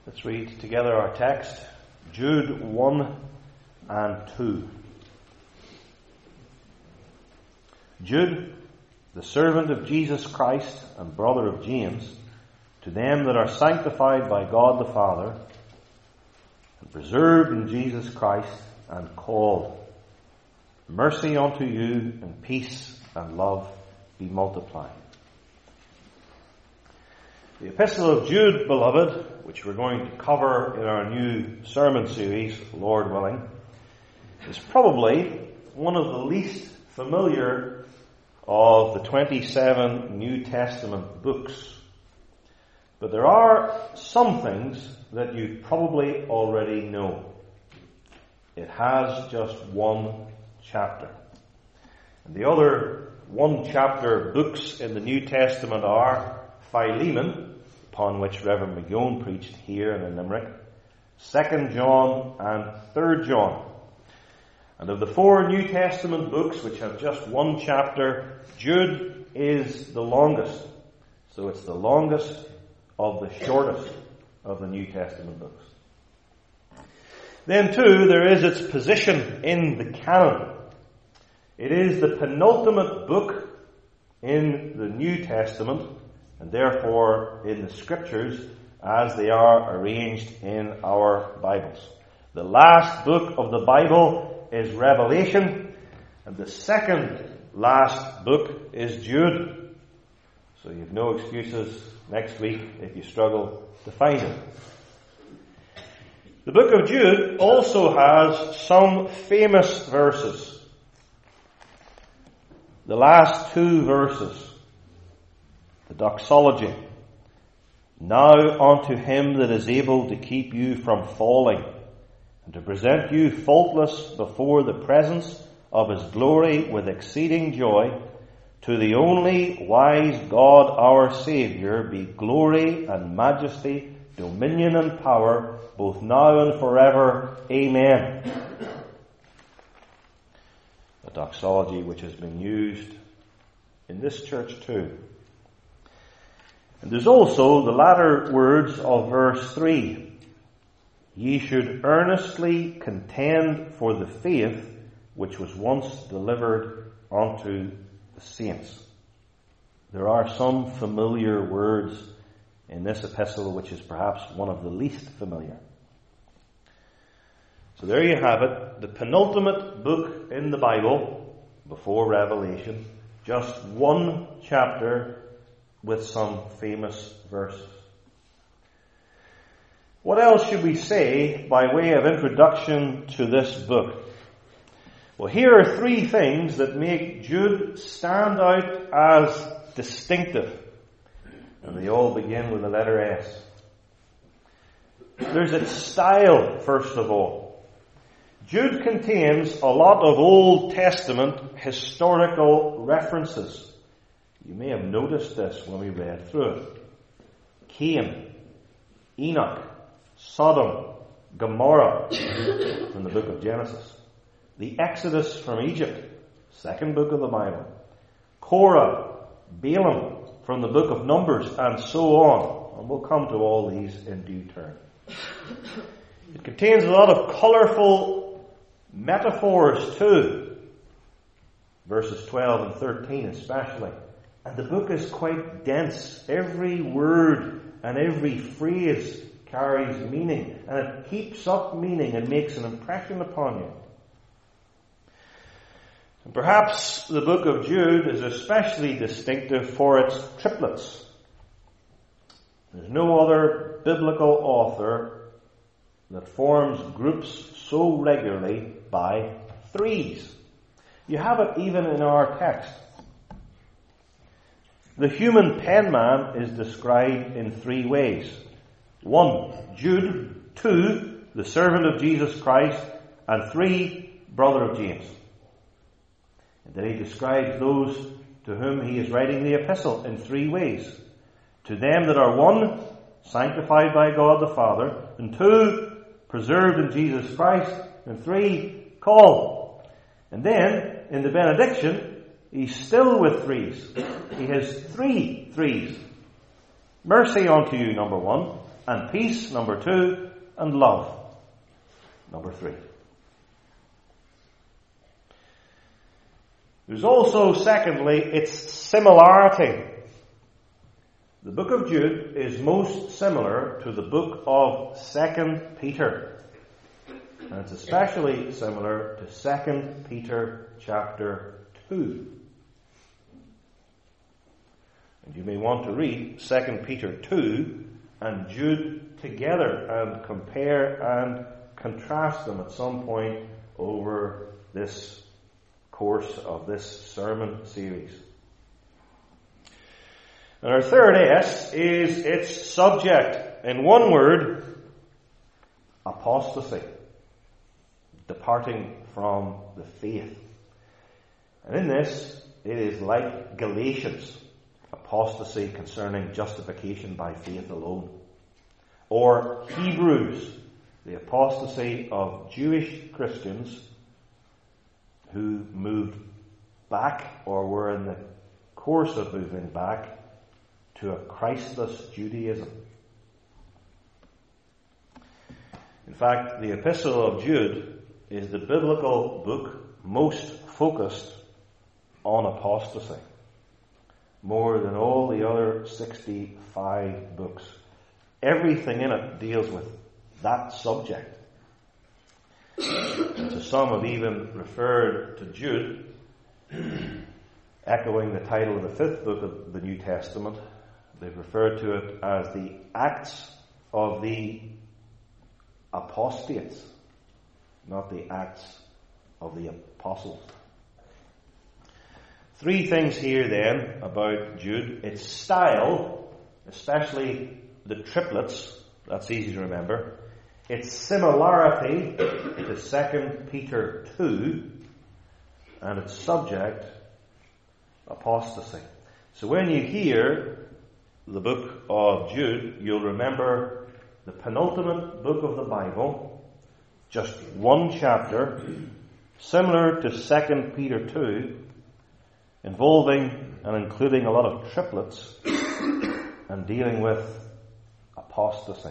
Let's read together our text, Jude 1 and 2. Jude, the servant of Jesus Christ and brother of James, to them that are sanctified by God the Father, and preserved in Jesus Christ, and called, mercy unto you, and peace and love be multiplied. The Epistle of Jude, beloved, which we're going to cover in our new sermon series, Lord willing, is probably one of the least familiar of the 27 New Testament books. But there are some things that you probably already know. It has just one chapter. And the other one-chapter books in the New Testament are Philemon, upon which Reverend McGowan preached here and in Limerick, 2 John and 3 John. And of the 4 New Testament books which have just one chapter, Jude is the longest. So it's the longest of the shortest of the New Testament books. Then too, there is its position in the canon. It is the penultimate book in the New Testament, and therefore in the Scriptures as they are arranged in our Bibles. The last book of the Bible is Revelation, and the second last book is Jude. So you've no excuses next week if you struggle to find it. The book of Jude also has some famous verses. The last 2 verses, the doxology. Now unto him that is able to keep you from falling, and to present you faultless before the presence of his glory with exceeding joy, to the only wise God our Saviour be glory and majesty, dominion and power, both now and forever. Amen. A doxology which has been used in this church too. And there's also the latter words of verse 3. Ye should earnestly contend for the faith which was once delivered unto the saints. There are some familiar words in this epistle which is perhaps one of the least familiar. So there you have it, the penultimate book in the Bible before Revelation, just one chapter with some famous verses. What else should we say by way of introduction to this book? Well, here are 3 things that make Jude stand out as distinctive. And they all begin with the letter S. There's its style, first of all. Jude contains a lot of Old Testament historical references. You may have noticed this when we read through it. Cain, Enoch, Sodom, Gomorrah, from the book of Genesis. The Exodus from Egypt, 2nd book of the Bible. Korah, Balaam, from the book of Numbers, and so on. And we'll come to all these in due turn. It contains a lot of colourful metaphors too. Verses 12 and 13 especially. And the book is quite dense. Every word and every phrase carries meaning. And it keeps up meaning and makes an impression upon you. And perhaps the book of Jude is especially distinctive for its triplets. There's no other biblical author that forms groups so regularly by 3s. You have it even in our text. The human penman is described in 3 ways. 1, Jude. 2, the servant of Jesus Christ. And 3, brother of James. And then he describes those to whom he is writing the epistle in 3 ways. To them that are 1, sanctified by God the Father. And 2, preserved in Jesus Christ. And 3, called. And then, in the benediction, he's still with 3s. He has 3 3s. Mercy unto you, number 1. and peace, number 2, and love, number 3. There's also, secondly, its similarity. The book of Jude is most similar to the book of 2 Peter. And it's especially similar to 2 Peter chapter 2. And you may want to read 2 Peter 2 and Jude together and compare and contrast them at some point over this course of this sermon series. And our third S is its subject. In one word, apostasy. Departing from the faith. And in this, it is like Galatians, apostasy concerning justification by faith alone. Or Hebrews, the apostasy of Jewish Christians who moved back or were in the course of moving back to a Christless Judaism. In fact, the Epistle of Jude is the biblical book most focused on apostasy, more than all the other 65 books. Everything in it deals with that subject. And so some have even referred to Jude, echoing the title of the 5th book of the New Testament. They've referred to it as the Acts of the Apostates, not the Acts of the Apostles. 3 things here then about Jude. Its style, especially the triplets, that's easy to remember. Its similarity to 2 Peter 2, and its subject, apostasy. So when you hear the book of Jude, you'll remember the penultimate book of the Bible, just one chapter, similar to 2 Peter 2, involving and including a lot of triplets and dealing with apostasy.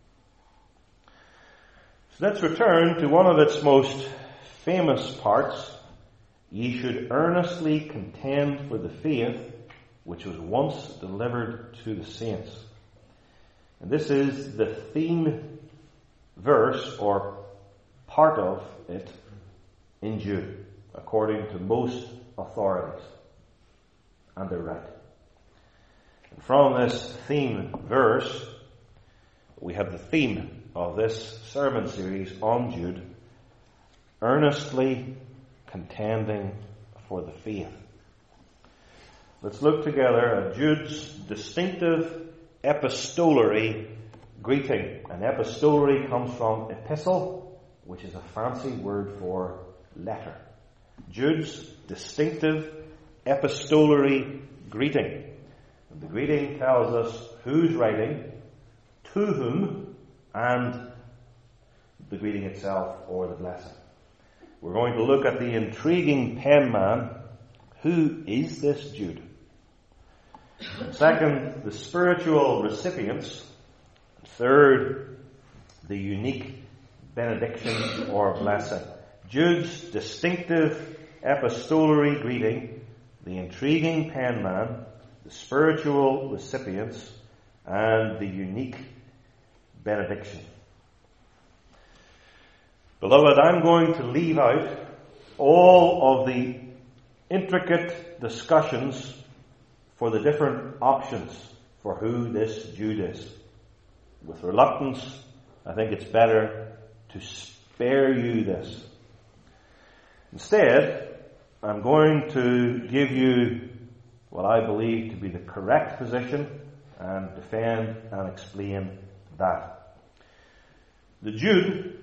So let's return to one of its most famous parts. Ye should earnestly contend for the faith which was once delivered to the saints. And this is the theme verse, or part of it, in Jude, according to most authorities. And they're right. And from this theme verse, we have the theme of this sermon series on Jude, earnestly contending for the faith. Let's look together at Jude's distinctive epistolary greeting. And epistolary comes from epistle, which is a fancy word for letter. Jude's distinctive epistolary greeting. And the greeting tells us who's writing, to whom, and the greeting itself, or the blessing. We're going to look at the intriguing penman. Who is this Jude? Second, the spiritual recipients. Third, the unique benediction or blessing. Jude's distinctive epistolary greeting, the intriguing penman, the spiritual recipients, and the unique benediction. Beloved, I'm going to leave out all of the intricate discussions for the different options for who this Jude is. With reluctance, I think it's better to spare you this. Instead, I'm going to give you what I believe to be the correct position and defend and explain that. The Jude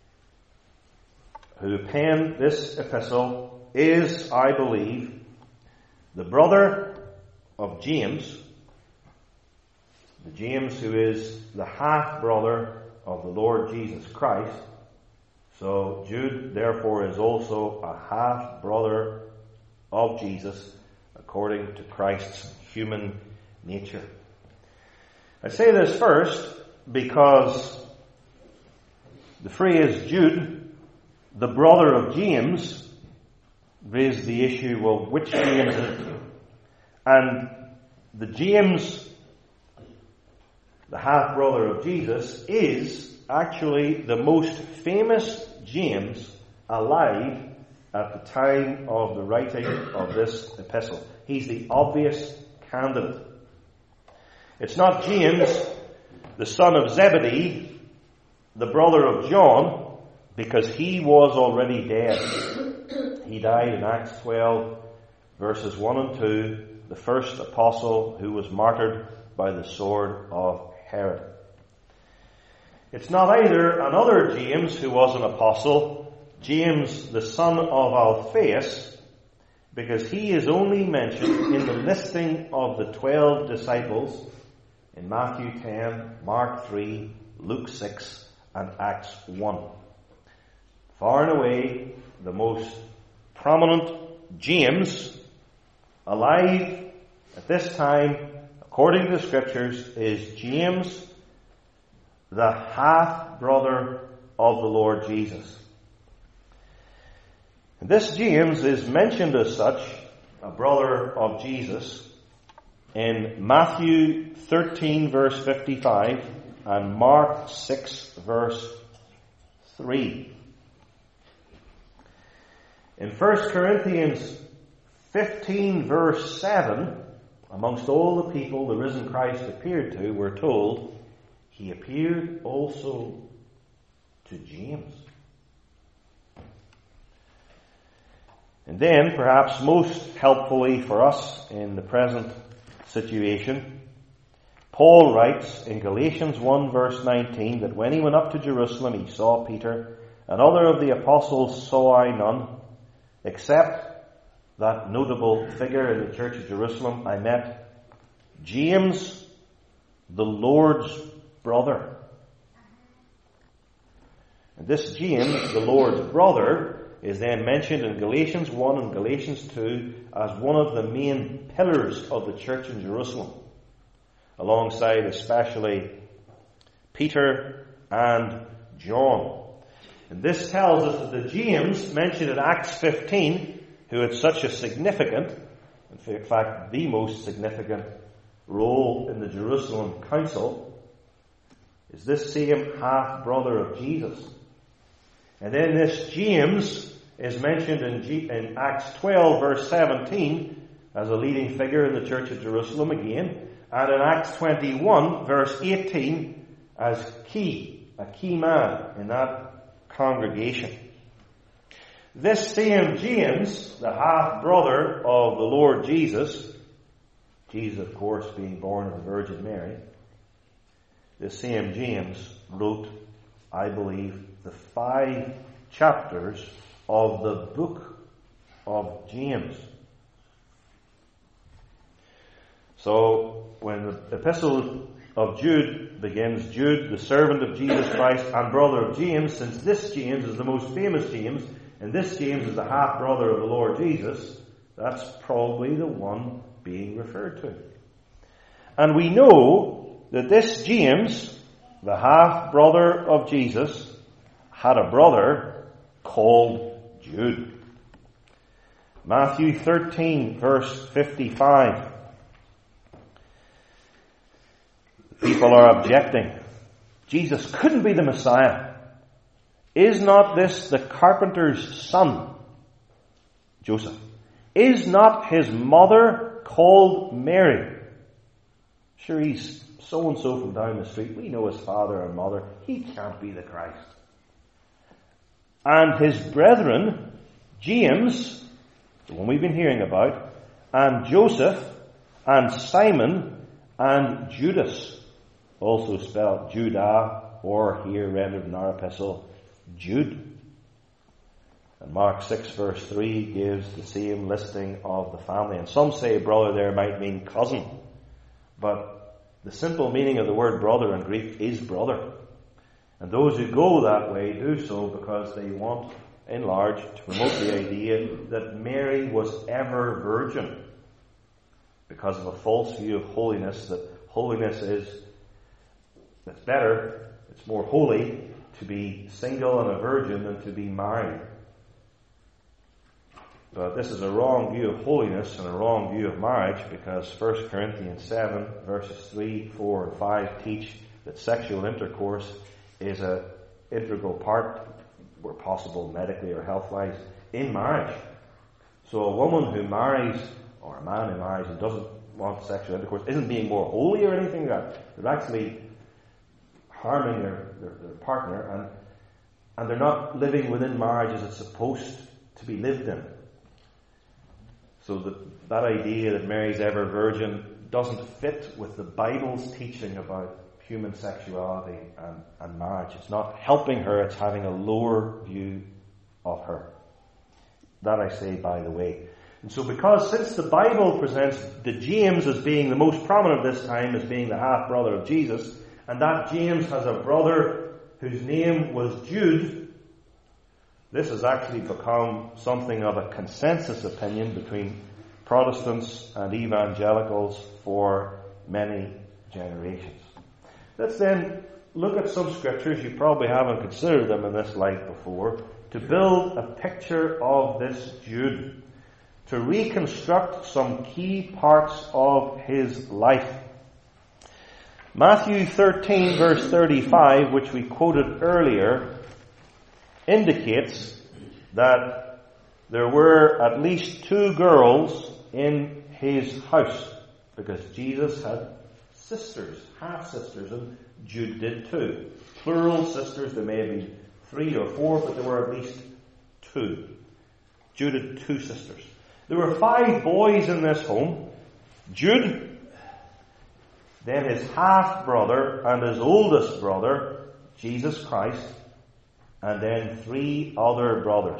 who penned this epistle is, I believe, the brother of James, the James who is the half-brother of the Lord Jesus Christ. So Jude, therefore, is also a half-brother of Jesus according to Christ's human nature. I say this first because the phrase Jude, the brother of James, raised the issue, well, which James is it? And the James, the half-brother of Jesus, is actually the most famous James alive at the time of the writing of this epistle. He's the obvious candidate. It's not James, the son of Zebedee, the brother of John, because he was already dead. He died in Acts 12, verses 1 and 2, the first apostle who was martyred by the sword of Herod. It's not either another James who was an apostle, James the son of Alphaeus, because he is only mentioned in the listing of the 12 disciples in Matthew 10, Mark 3, Luke 6, and Acts 1. Far and away, the most prominent James alive at this time, according to the Scriptures, is James, the half-brother of the Lord Jesus. And this James is mentioned as such, a brother of Jesus, in Matthew 13 verse 55 and Mark 6 verse 3. In 1 Corinthians 15 verse 7, amongst all the people the risen Christ appeared to, we're told, he appeared also to James. And then, perhaps most helpfully for us in the present situation, Paul writes in Galatians 1 verse 19 that when he went up to Jerusalem he saw Peter, and other of the apostles saw I none, except that notable figure in the church of Jerusalem. I met James, the Lord's brother. And this James, the Lord's brother, is then mentioned in Galatians 1 and Galatians 2 as one of the main pillars of the church in Jerusalem, alongside especially Peter and John. And this tells us that the James mentioned in Acts 15, who had such a significant, in fact the most significant role in the Jerusalem council, is this same half-brother of Jesus. And then this James is mentioned in Acts 12 verse 17 as a leading figure in the church of Jerusalem again, and in Acts 21 verse 18 as a key man in that congregation. This same James, the half-brother of the Lord Jesus, Jesus of course being born of the Virgin Mary, this same James wrote, I believe, the 5 chapters of the book of James. So, when the epistle of Jude begins, Jude, the servant of Jesus Christ and brother of James, since this James is the most famous James, and this James is the half-brother of the Lord Jesus, that's probably the one being referred to. And we know that this James, the half-brother of Jesus, had a brother called Jude. Matthew 13 verse 55. People are objecting. Jesus couldn't be the Messiah. Is not this the carpenter's son, Joseph? Is not his mother called Mary? Sure, he's so-and-so from down the street. We know his father and mother. He can't be the Christ. And his brethren, James, the one we've been hearing about, and Joseph, and Simon, and Judas, also spelled Judah, or here rendered in our epistle, Jude. And Mark 6 verse 3 gives the same listing of the family. And some say brother there might mean cousin. But the simple meaning of the word brother in Greek is brother. And those who go that way do so because they want, in large, to promote the idea that Mary was ever virgin, because of a false view of holiness, that holiness is It's better, it's more holy to be single and a virgin than to be married. But this is a wrong view of holiness and a wrong view of marriage, because 1 Corinthians 7 verses 3, 4 and 5 teach that sexual intercourse is an integral part, where possible medically or health-wise, in marriage. So a woman who marries, or a man who marries and doesn't want sexual intercourse, isn't being more holy or anything like that. They're actually harming their partner, and they're not living within marriage as it's supposed to be lived in. So that idea that Mary's ever virgin doesn't fit with the Bible's teaching about human sexuality and marriage. It's not helping her, it's having a lower view of her. That I say by the way. And so since the Bible presents the James as being the most prominent this time, as being the half-brother of Jesus, and that James has a brother whose name was Jude, this has actually become something of a consensus opinion between Protestants and evangelicals for many generations. Let's then look at some scriptures, you probably haven't considered them in this light before, to build a picture of this Jude, to reconstruct some key parts of his life. Matthew 13 verse 35, which we quoted earlier, indicates that there were at least 2 girls in his house, because Jesus had sisters, half-sisters, and Jude did too. Plural sisters, there may have been 3 or 4, but there were at least 2. Jude had 2 sisters. There were 5 boys in this home. Jude, then his half-brother and his oldest brother, Jesus Christ, and then 3 other brothers,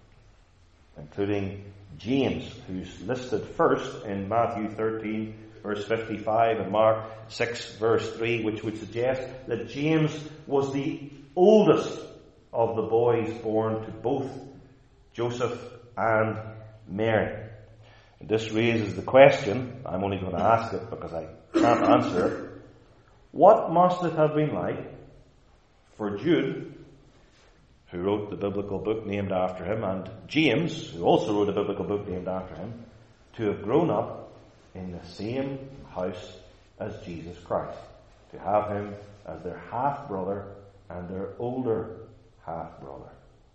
including James, who's listed first in Matthew 13 verse 55 and Mark 6 verse 3, which would suggest that James was the oldest of the boys born to both Joseph and Mary. And this raises the question, I'm only going to ask it because I can't answer it, what must it have been like for Jude, who wrote the biblical book named after him, and James, who also wrote a biblical book named after him, to have grown up in the same house as Jesus Christ, to have him as their half-brother and their older half-brother.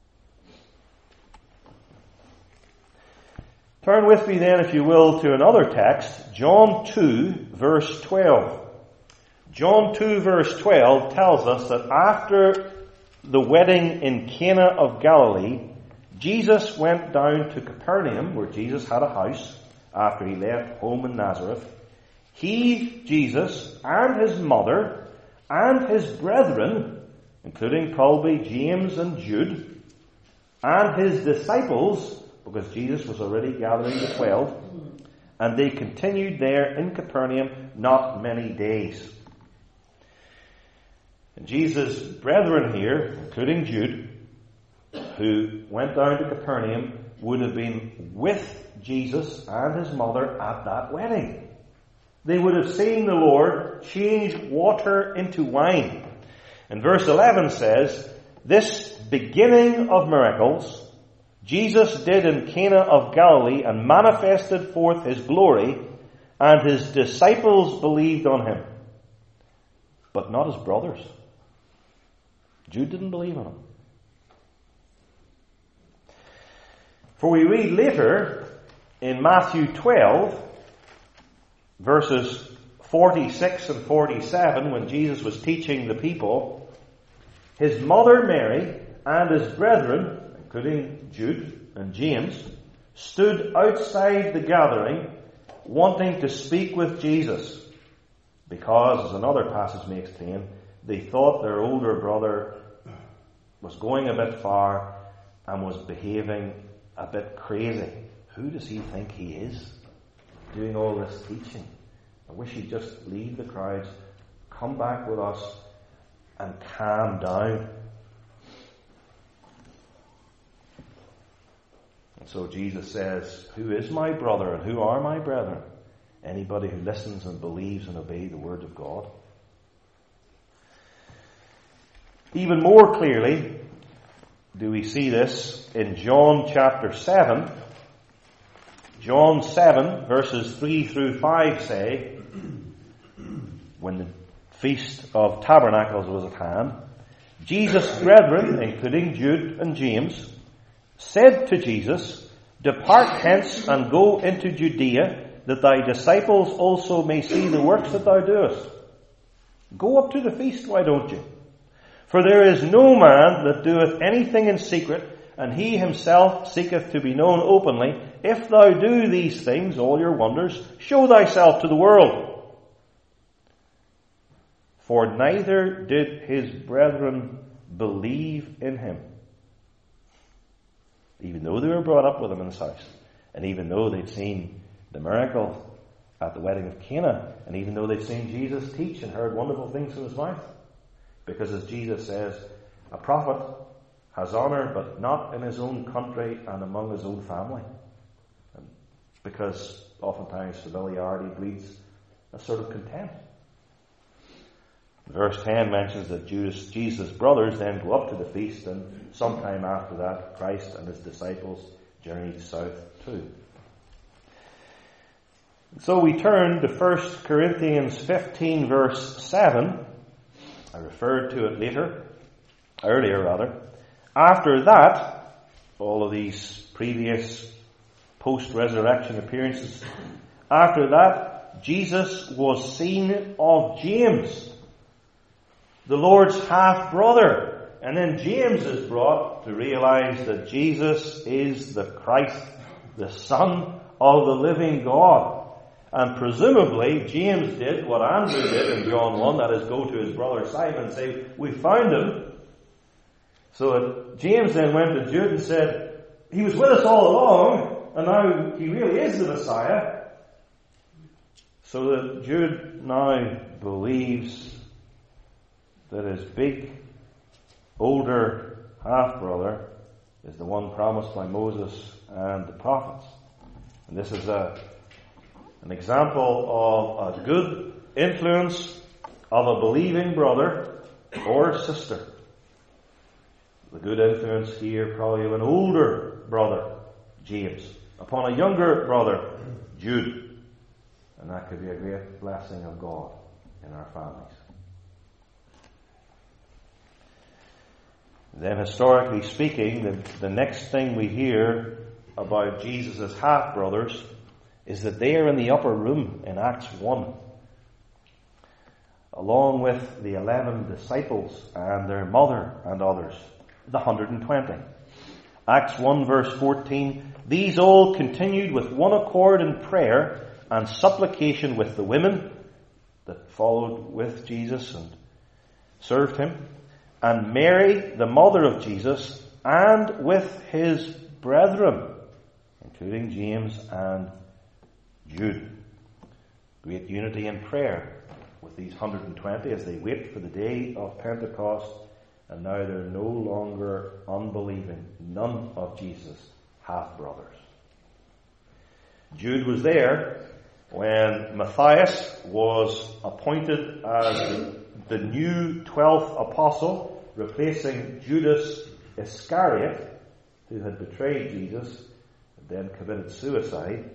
Turn with me then, if you will, to another text, John 2, verse 12. John 2, verse 12 tells us that after the wedding in Cana of Galilee, Jesus went down to Capernaum, where Jesus had a house, after he left home in Nazareth. He, Jesus, and his mother, and his brethren, including probably James and Jude, and his disciples, because Jesus was already gathering the 12, and they continued there in Capernaum not many days. And Jesus' brethren here, including Jude, who went down to Capernaum, would have been with Jesus and his mother at that wedding. They would have seen the Lord change water into wine. And verse 11 says, this beginning of miracles Jesus did in Cana of Galilee and manifested forth his glory, and his disciples believed on him. But not his brothers. Jude didn't believe on him. For we read later in Matthew 12, verses 46 and 47, when Jesus was teaching the people, his mother Mary and his brethren, including Jude and James, stood outside the gathering wanting to speak with Jesus, because, as another passage makes plain, they thought their older brother was going a bit far and was behaving a bit crazy. Who does he think he is, doing all this teaching? I wish he'd just leave the crowds, come back with us, and calm down. And so Jesus says, who is my brother and who are my brethren? Anybody who listens and believes and obeys the word of God. Even more clearly do we see this in John chapter 7. John 7, verses 3 through 5 say, when the Feast of Tabernacles was at hand, Jesus' brethren, including Jude and James, said to Jesus, "Depart hence and go into Judea, that thy disciples also may see the works that thou doest. Go up to the feast, why don't you? For there is no man that doeth anything in secret, and he himself seeketh to be known openly. If thou do these things, all your wonders, show thyself to the world." For neither did his brethren believe in him, even though they were brought up with him in his house, and even though they'd seen the miracle at the wedding of Cana, and even though they'd seen Jesus teach and heard wonderful things from his mouth. Because as Jesus says, a prophet has honour, but not in his own country and among his own family. And because oftentimes familiarity breeds a sort of contempt. Verse 10 mentions that Jesus' brothers then go up to the feast, and sometime after that, Christ and his disciples journeyed south too. So we turn to 1 Corinthians 15 verse 7. I referred to it earlier. After that, all of these previous post-resurrection appearances, after that, Jesus was seen of James, the Lord's half-brother. And then James is brought to realize that Jesus is the Christ, the Son of the living God. And presumably, James did what Andrew did in John 1, that is, go to his brother Simon and say, "We found him." So James then went to Jude and said, "He was with us all along, and now he really is the Messiah." So that Jude now believes that his big, older half-brother is the one promised by Moses and the prophets. And this is an example of a good influence of a believing brother or sister. The good influence here probably of an older brother, James, upon a younger brother, Jude. And that could be a great blessing of God in our families. Then historically speaking, the next thing we hear about Jesus' half-brothers is that they are in the upper room in Acts 1, along with the 11 disciples and their mother and others, the 120. Acts 1 verse 14, "These all continued with one accord in prayer and supplication with the women," that followed with Jesus and served him, "and Mary, the mother of Jesus, and with his brethren," including James and Jude. Great unity in prayer with these 120 as they wait for the day of Pentecost, and now they're no longer unbelieving, none of Jesus' half-brothers. Jude was there when Matthias was appointed as the new 12th apostle, replacing Judas Iscariot, who had betrayed Jesus and then committed suicide.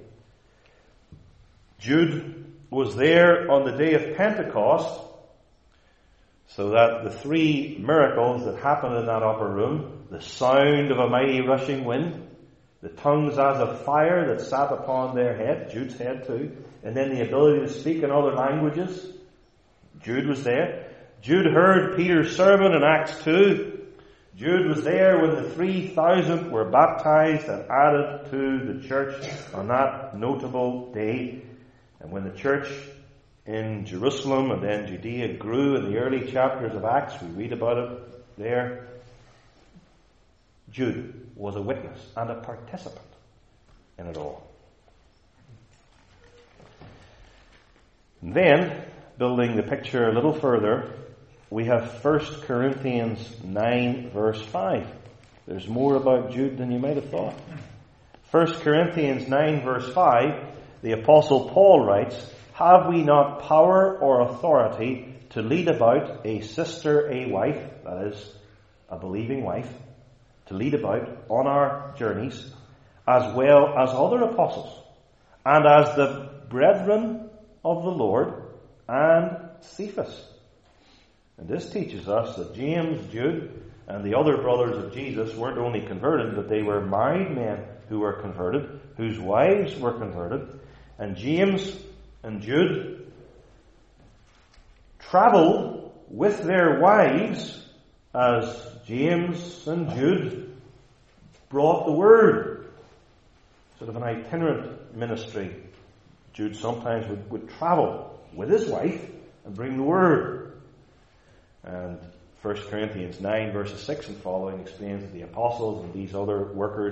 Jude was there on the day of Pentecost, so that the three miracles that happened in that upper room, the sound of a mighty rushing wind, the tongues as of fire that sat upon their head, Jude's head too, and then the ability to speak in other languages, Jude was there. Jude heard Peter's sermon in Acts 2. Jude was there when the 3,000 were baptized and added to the church on that notable day. And when the church in Jerusalem and then Judea grew in the early chapters of Acts, we read about it there. Jude was a witness and a participant in it all. And then, building the picture a little further, we have 1 Corinthians 9 verse 5. There's more about Jude than you might have thought. 1 Corinthians 9 verse 5, the Apostle Paul writes, "Have we not power or authority to lead about a sister, a wife, that is, a believing wife, to lead about on our journeys, as well as other apostles, and as the brethren of the Lord, and Cephas. And this teaches us that James, Jude, and the other brothers of Jesus weren't only converted, but they were married men who were converted, whose wives were converted. And James and Jude traveled with their wives as James and Jude brought the word. Sort of an itinerant ministry. Jude sometimes would travel with his wife and bring the word. And 1 Corinthians 9 verses 6 and following explains that the apostles and these other workers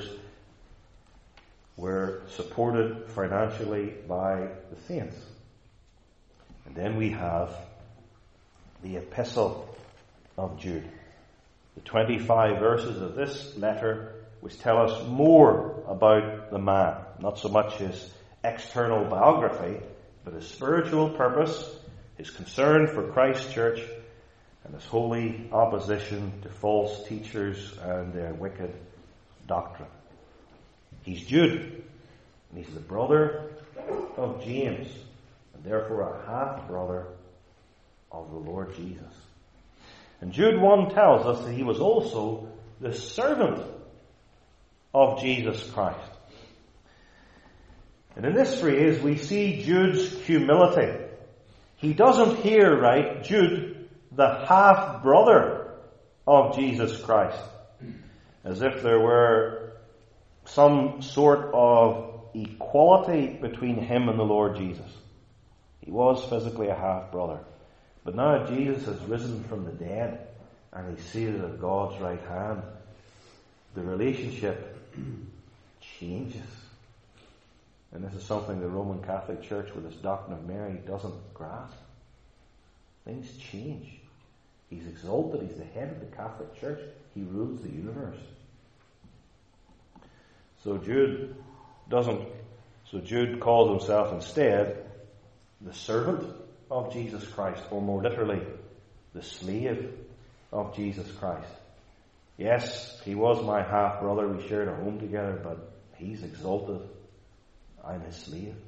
were supported financially by the saints. And then we have the epistle of Jude. The 25 verses of this letter which tell us more about the man. Not so much his external biography, but his spiritual purpose, his concern for Christ's church, and his holy opposition to false teachers and their wicked doctrine. He's Jude, and he's the brother of James, and therefore a half-brother of the Lord Jesus. And Jude 1 tells us that he was also the servant of Jesus Christ. And in this phrase we see Jude's humility. He doesn't here write Jude, the half-brother of Jesus Christ, as if there were some sort of equality between him and the Lord Jesus. He was physically a half-brother. But now Jesus has risen from the dead and he's seated at God's right hand. The relationship changes. And this is something the Roman Catholic Church with its doctrine of Mary doesn't grasp. Things change. He's exalted. He's the head of the Catholic Church. He rules the universe. So Jude calls himself instead the servant of Jesus Christ, or more literally, the slave of Jesus Christ. Yes, he was my half-brother. We shared a home together, but he's exalted. I'm his slave.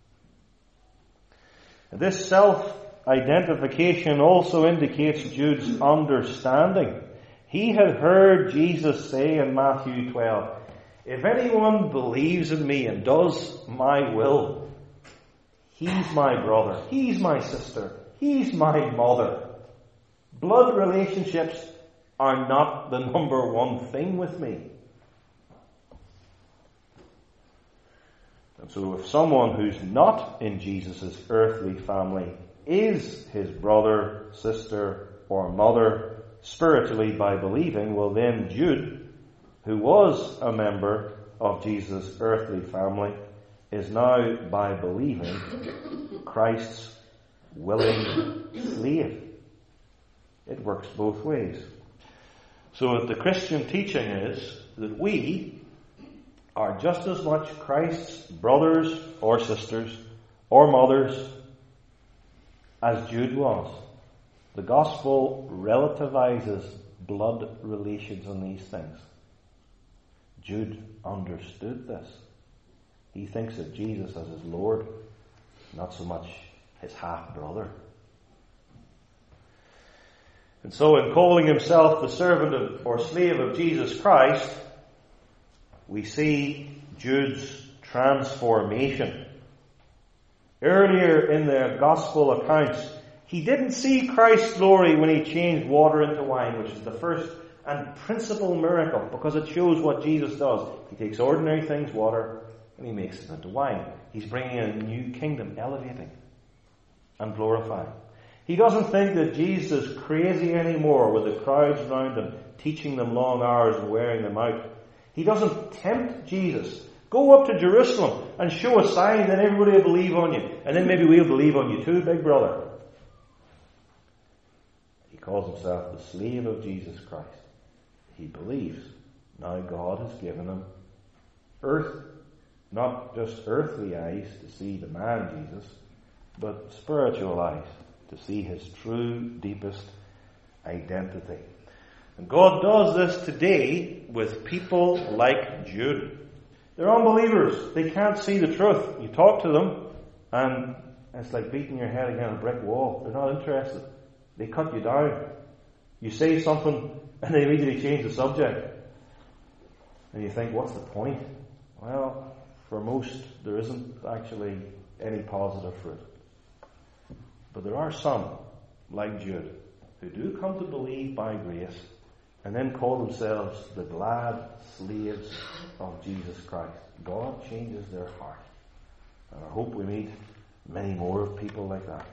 And this self-identification also indicates Jude's understanding. He had heard Jesus say in Matthew 12, "If anyone believes in me and does my will, he's my brother, he's my sister, he's my mother. Blood relationships are not the number one thing with me." And so if someone who's not in Jesus' earthly family is his brother, sister, or mother spiritually by believing, well then Jude, who was a member of Jesus' earthly family, is now, by believing, Christ's willing slave. It works both ways. So if the Christian teaching is that we are just as much Christ's brothers or sisters or mothers as Jude was, the gospel relativizes blood relations on these things. Jude understood this. He thinks of Jesus as his Lord, not so much his half-brother. And so in calling himself the servant or slave of Jesus Christ, we see Jude's transformation. Earlier in the gospel accounts, he didn't see Christ's glory when he changed water into wine, which is the first and principal miracle, because it shows what Jesus does. He takes ordinary things, water, and he makes it into wine. He's bringing a new kingdom, elevating and glorifying. He doesn't think that Jesus is crazy anymore with the crowds around him, teaching them long hours and wearing them out. He doesn't tempt Jesus. Go up to Jerusalem and show a sign, then everybody will believe on you. And then maybe we'll believe on you too, big brother. He calls himself the slave of Jesus Christ. He believes. Now God has given him not just earthly eyes to see the man Jesus, but spiritual eyes to see his true, deepest identity. And God does this today with people like Jude. They're unbelievers. They can't see the truth. You talk to them and it's like beating your head against a brick wall. They're not interested. They cut you down. You say something and they immediately change the subject. And you think, what's the point? Well, for most, there isn't actually any positive fruit. But there are some, like Jude, who do come to believe by grace and then call themselves the glad slaves of Jesus Christ. God changes their heart. And I hope we meet many more of people like that.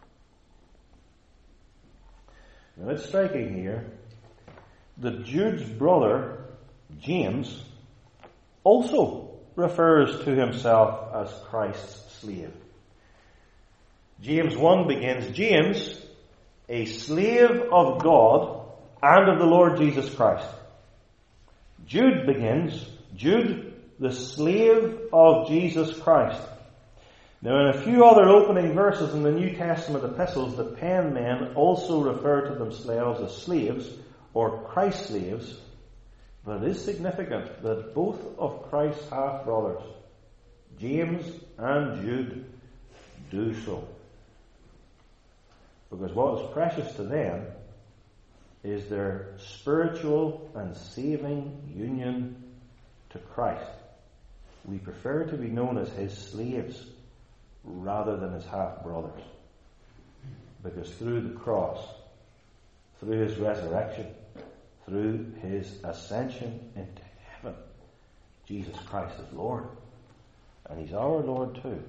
Now it's striking here that Jude's brother, James, also refers to himself as Christ's slave. James 1 begins, James, a slave of God and of the Lord Jesus Christ. Jude begins, Jude, the slave of Jesus Christ. Now in a few other opening verses in the New Testament epistles, the pen men also refer to themselves as slaves or Christ's slaves. But it is significant that both of Christ's half-brothers, James and Jude, do so. Because what is precious to them is their spiritual and saving union to Christ. We prefer to be known as his slaves rather than his half-brothers. Because through the cross, through his resurrection, through his ascension into heaven, Jesus Christ is Lord. And he's our Lord too.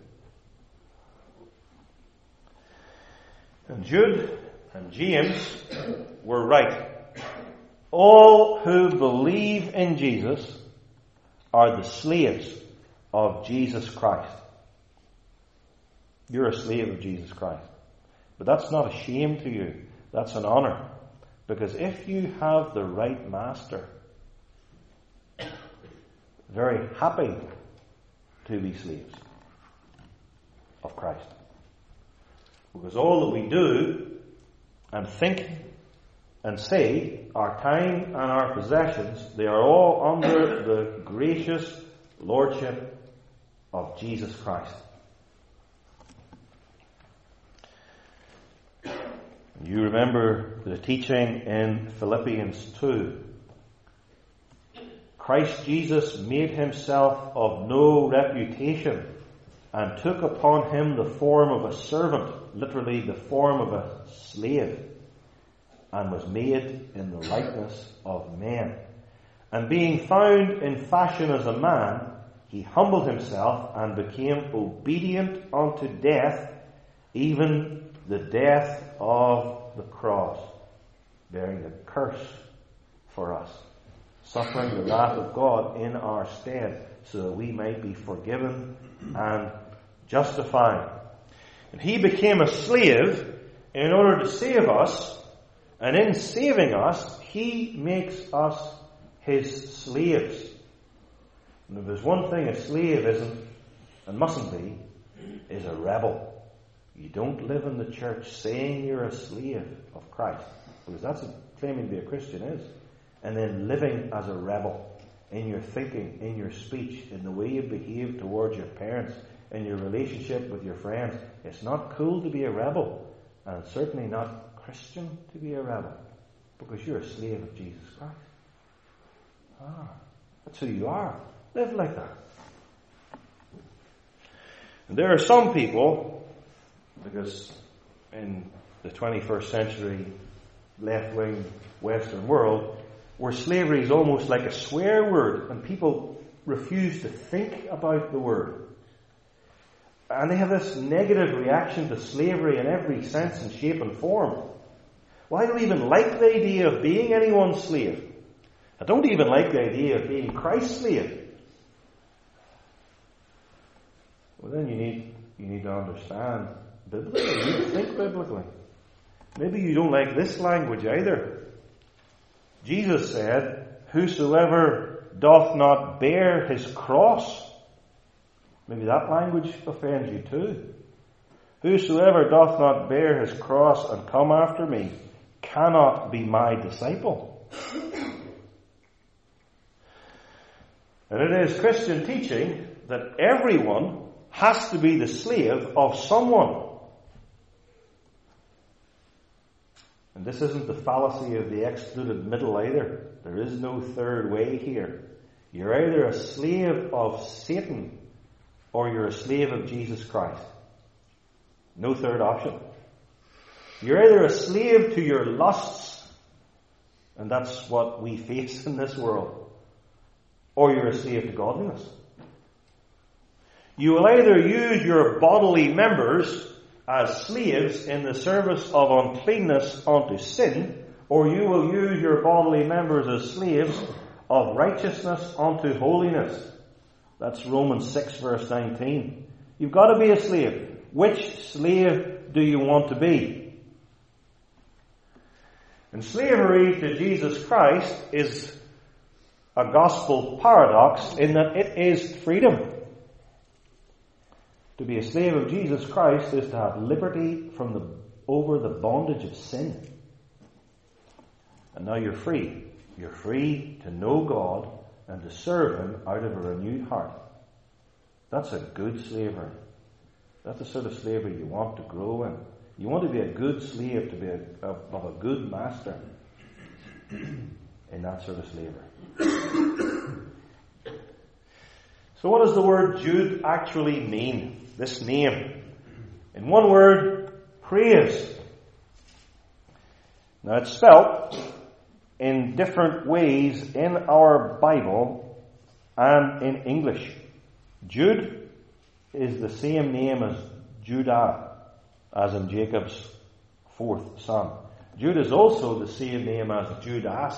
And Jude and James were right. All who believe in Jesus are the slaves of Jesus Christ. You're a slave of Jesus Christ. But that's not a shame to you. That's an honor. Because if you have the right master, very happy to be slaves of Christ. Because all that we do and think and say, our time and our possessions, they are all under the gracious lordship of Jesus Christ. You remember the teaching in Philippians 2. Christ Jesus made himself of no reputation and took upon him the form of a servant, literally the form of a slave, and was made in the likeness of men. And being found in fashion as a man, he humbled himself and became obedient unto death, even the death of the cross, bearing the curse for us, suffering the wrath of God in our stead, so that we might be forgiven and justified. And he became a slave in order to save us, and in saving us, he makes us his slaves. And if there's one thing a slave isn't, and mustn't be, is a rebel. You don't live in the church saying you're a slave of Christ, because that's what claiming to be a Christian is. And then living as a rebel in your thinking, in your speech, in the way you behave towards your parents, in your relationship with your friends. It's not cool to be a rebel, and it's certainly not Christian to be a rebel, because you're a slave of Jesus Christ. That's who you are. Live like that. And there are some people, because in the 21st century left-wing Western world, where slavery is almost like a swear word, and people refuse to think about the word. And they have this negative reaction to slavery in every sense and shape and form. Well, I don't even like the idea of being anyone's slave. I don't even like the idea of being Christ's slave. Well, then you need to understand biblically. You need to think biblically. Maybe you don't like this language either. Jesus said, "Whosoever doth not bear his cross." Maybe that language offends you too. Whosoever doth not bear his cross and come after me cannot be my disciple. And it is Christian teaching that everyone has to be the slave of someone. And this isn't the fallacy of the excluded middle either. There is no third way here. You're either a slave of Satan or you're a slave of Jesus Christ. No third option. You're either a slave to your lusts, and that's what we face in this world, or you're a slave to godliness. You will either use your bodily members as slaves in the service of uncleanness unto sin, or you will use your bodily members as slaves of righteousness unto holiness. That's Romans 6 verse 19. You've got to be a slave. Which slave do you want to be? And slavery to Jesus Christ is a gospel paradox in that it is freedom. To be a slave of Jesus Christ is to have liberty over the bondage of sin. And now you're free. You're free to know God and to serve Him out of a renewed heart. That's a good slavery. That's the sort of slavery you want to grow in. You want to be a good slave, to be of a good master in that sort of slavery. So what does the word Jude actually mean? This name. In one word, praise. Now it's spelt in different ways in our Bible and in English. Jude is the same name as Judah, as in Jacob's fourth son. Jude is also the same name as Judas,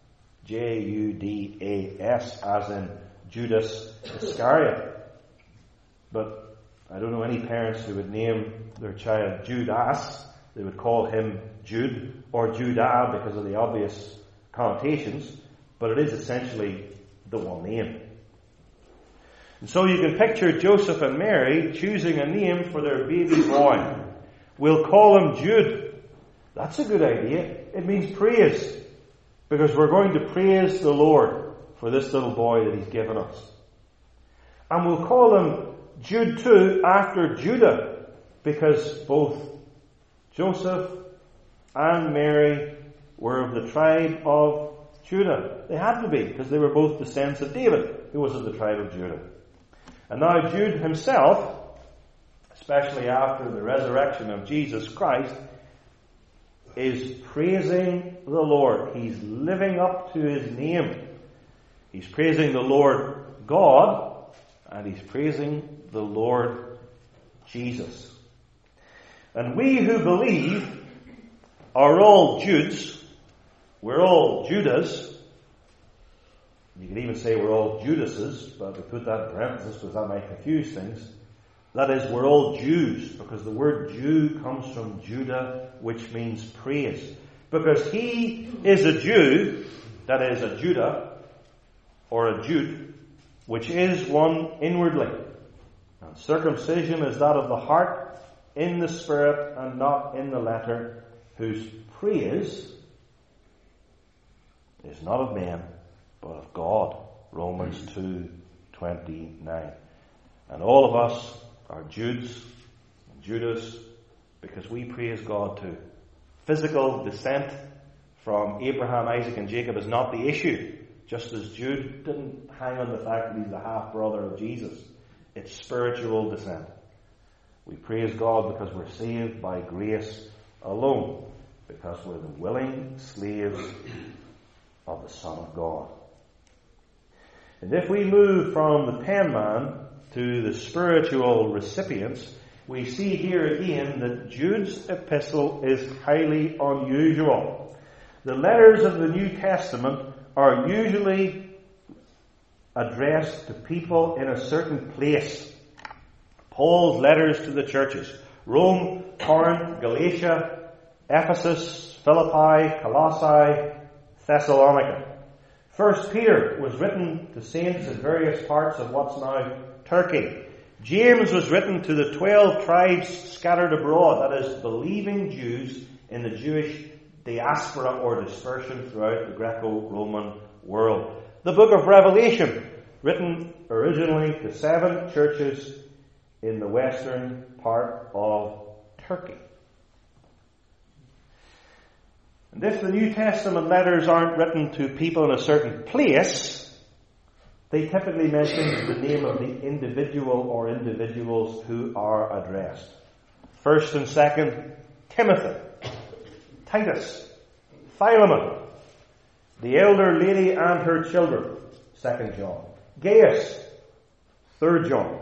Judas, as in Judas Iscariot. But I don't know any parents who would name their child Judas. They would call him Jude or Judah because of the obvious connotations, but it is essentially the one name. And so you can picture Joseph and Mary choosing a name for their baby boy. We'll call him Jude. That's a good idea. It means praise, because we're going to praise the Lord for this little boy that He's given us. And we'll call him Jude too, after Judah, because both Joseph and Mary were of the tribe of Judah. They had to be, because they were both descendants of David, who was of the tribe of Judah. And now Jude himself, especially after the resurrection of Jesus Christ, is praising the Lord. He's living up to His name. He's praising the Lord God, and he's praising the Lord Jesus. And we who believe are all Judes. We're all Judas. You can even say we're all Judases, but we put that in parentheses because that might confuse things. That is, we're all Jews, because the word Jew comes from Judah, which means praise. Because he is a Jew, that is a Judah, or a Jude, which is one inwardly. And circumcision is that of the heart, in the spirit, and not in the letter, whose praise is not of men, but of God. Romans 2:29. And all of us are Judes and Judas because we praise God too. Physical descent from Abraham, Isaac and Jacob is not the issue. Just as Jude didn't hang on the fact that he's the half-brother of Jesus. It's spiritual descent. We praise God because we're saved by grace alone. Because we're the willing slaves of the Son of God. And if we move from the penman to the spiritual recipients, we see here again that Jude's epistle is highly unusual. The letters of the New Testament are usually addressed to people in a certain place. Paul's letters to the churches: Rome, Corinth, Galatia, Ephesus, Philippi, Colossae, Thessalonica. 1 Peter was written to saints in various parts of what's now Turkey. James was written to the 12 tribes scattered abroad, that is, believing Jews in the Jewish diaspora or dispersion throughout the Greco-Roman world. The book of Revelation, written originally to 7 churches in the western part of Turkey. And if the New Testament letters aren't written to people in a certain place, they typically mention the name of the individual or individuals who are addressed. 1st and 2nd Timothy, Titus, Philemon, the elder lady and her children, 2nd John, Gaius, 3rd John.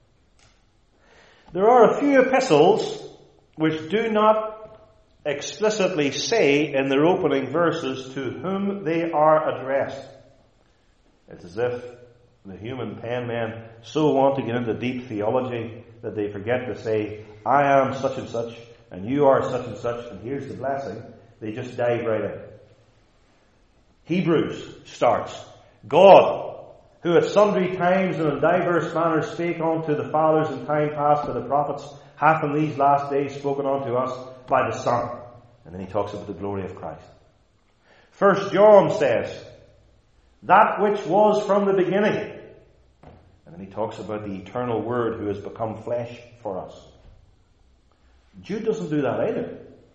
There are a few epistles which do not explicitly say in their opening verses to whom they are addressed. It's as if the human penmen so want to get into deep theology that they forget to say, I am such and such, and you are such and such, and here's the blessing. They just dive right in. Hebrews starts, God, who at sundry times and in diverse manners spake unto the fathers in time past by the prophets, hath in these last days spoken unto us by the Son. And then he talks about the glory of Christ. 1 John says, that which was from the beginning. And then he talks about the eternal Word who has become flesh for us. Jude doesn't do that either.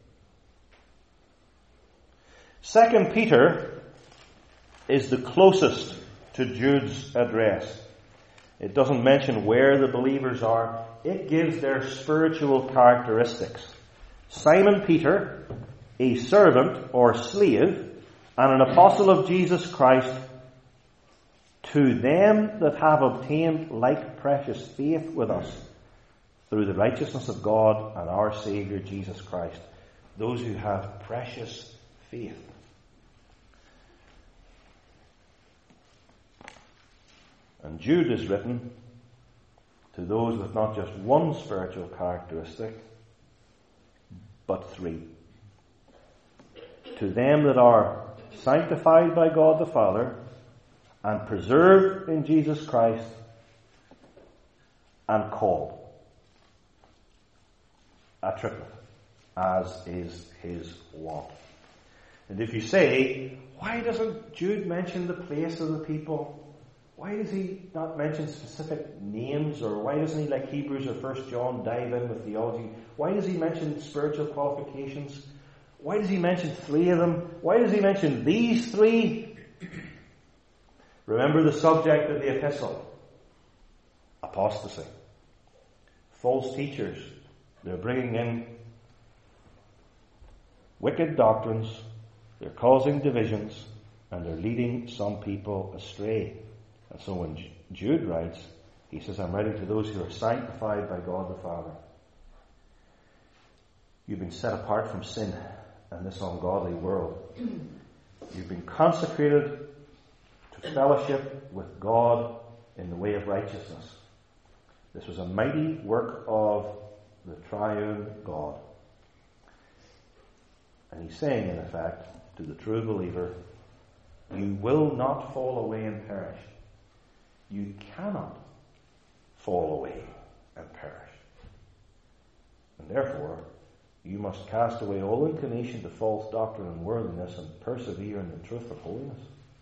2 Peter is the closest to Jude's address. It doesn't mention where the believers are. It gives their spiritual characteristics. Simon Peter, a servant or slave, and an apostle of Jesus Christ, to them that have obtained like precious faith with us through the righteousness of God and our Saviour Jesus Christ. Those who have precious faith. And Jude is written to those with not just one spiritual characteristic, but 3. To them that are sanctified by God the Father, and preserved in Jesus Christ, and called. A triplet, as is his wont. And if you say, why doesn't Jude mention the place of the people? Why does he not mention specific names? Or why doesn't he, like Hebrews or 1 John, dive in with theology? Why does he mention spiritual qualifications? Why does he mention 3 of them? Why does he mention these 3? Remember the subject of the epistle. Apostasy. False teachers. They're bringing in wicked doctrines. They're causing divisions. And they're leading some people astray. And so when Jude writes, he says, I'm writing to those who are sanctified by God the Father. You've been set apart from sin and this ungodly world. You've been consecrated to fellowship with God in the way of righteousness. This was a mighty work of the triune God. And he's saying, in effect, to the true believer, you will not fall away and perish. You cannot fall away and perish. And therefore, you must cast away all inclination to false doctrine and worldliness and persevere in the truth of holiness.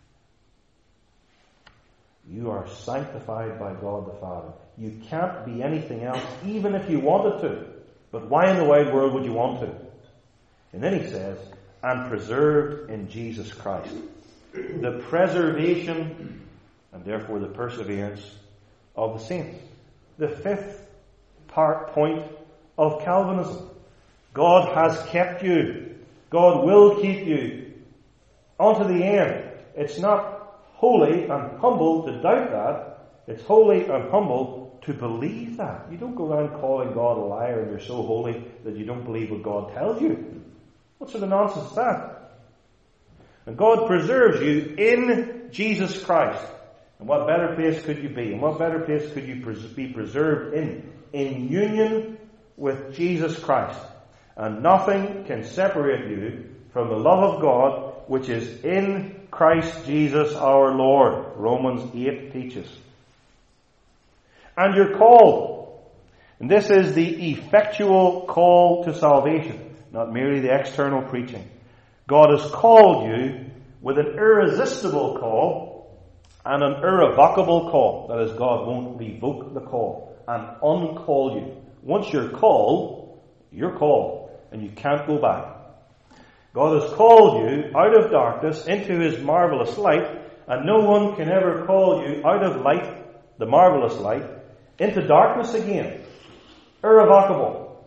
You are sanctified by God the Father. You can't be anything else, even if you wanted to. But why in the wide world would you want to? And then he says, and preserved in Jesus Christ. The preservation and therefore the perseverance of the saints. The 5th point of Calvinism. God has kept you. God will keep you unto the end. It's not holy and humble to doubt that. It's holy and humble to believe that. You don't go around calling God a liar and you're so holy that you don't believe what God tells you. What sort of nonsense is that? And God preserves you in Jesus Christ. And what better place could you be? And what better place could you be preserved in? In union with Jesus Christ. And nothing can separate you from the love of God which is in Christ Jesus our Lord. Romans 8 teaches. And you're called. And this is the effectual call to salvation, not merely the external preaching. God has called you with an irresistible call and an irrevocable call. That is, God won't revoke the call and uncall you. Once you're called, and you can't go back. God has called you out of darkness into His marvelous light, and no one can ever call you out of light, the marvelous light, into darkness again. Irrevocable.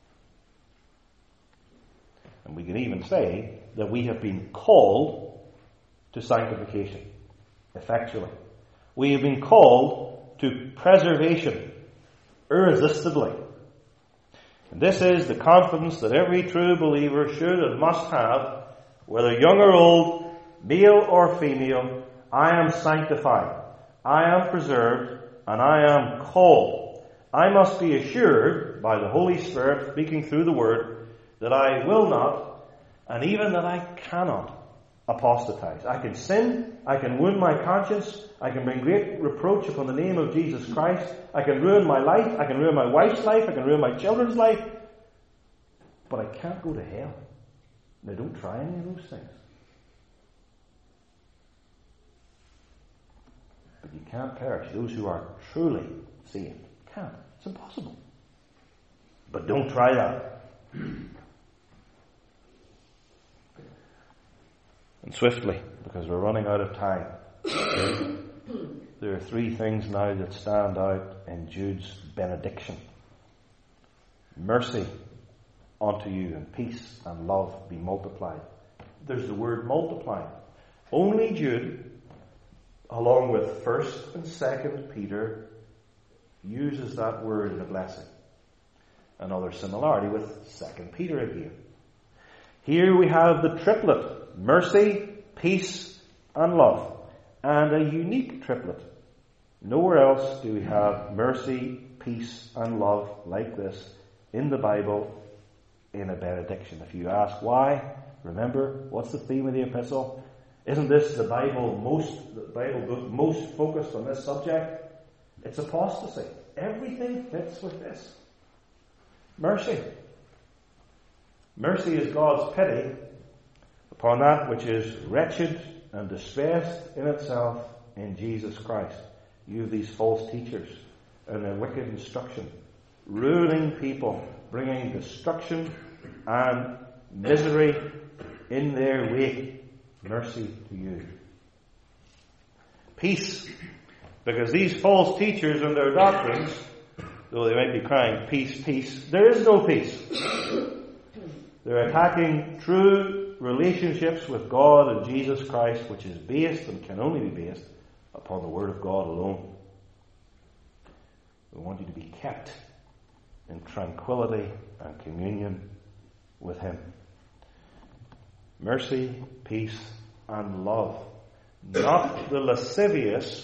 And we can even say that we have been called to sanctification, effectually. We have been called to preservation, irresistibly. And this is the confidence that every true believer should and must have, whether young or old, male or female. I am sanctified, I am preserved, and I am called. I must be assured by the Holy Spirit speaking through the Word that I will not, and even that I cannot, apostatize. I can sin, I can wound my conscience, I can bring great reproach upon the name of Jesus Christ, I can ruin my life, I can ruin my wife's life, I can ruin my children's life, but I can't go to hell. Now don't try any of those things. But you can't perish. Those who are truly saved can't. It's impossible. But don't try that. And swiftly, because we're running out of time, there are three things now that stand out in Jude's benediction. Mercy unto you, and peace and love be multiplied. There's the word multiplied. Only Jude, along with 1st and 2nd Peter, uses that word in a blessing. Another similarity with 2nd Peter again. Here we have the triplet: mercy, peace, and love. And a unique triplet. Nowhere else do we have mercy, peace, and love like this in the Bible in a benediction. If you ask why, remember, what's the theme of the epistle? Isn't this the Bible book most focused on this subject? It's apostasy. Everything fits with this. Mercy. Mercy is God's pity upon that which is wretched and distressed in itself in Jesus Christ. You have these false teachers and their wicked instruction, ruining people, bringing destruction and misery in their wake. Mercy to you. Peace. Because these false teachers and their doctrines, though they might be crying, peace, peace, there is no peace. They're attacking true relationships with God and Jesus Christ, which is based and can only be based upon the Word of God alone. We want you to be kept in tranquility and communion with Him. Mercy, peace, and love. Not the lascivious,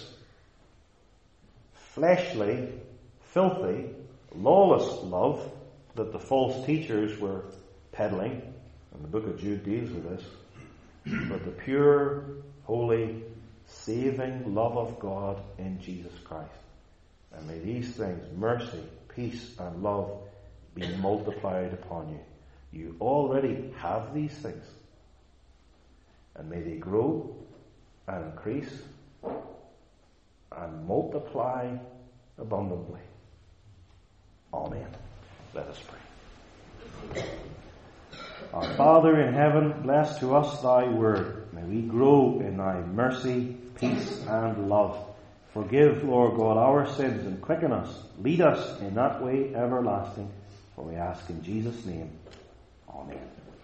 fleshly, filthy, lawless love that the false teachers were peddling, and the book of Jude deals with this, but the pure, holy, saving love of God in Jesus Christ. And may these things, mercy, peace, and love, be multiplied upon you. You already have these things. And may they grow and increase and multiply abundantly. Amen. Let us pray. Our Father in heaven, bless to us thy word. May we grow in thy mercy, peace, and love. Forgive, Lord God, our sins and quicken us. Lead us in that way everlasting. For we ask in Jesus' name. Amen.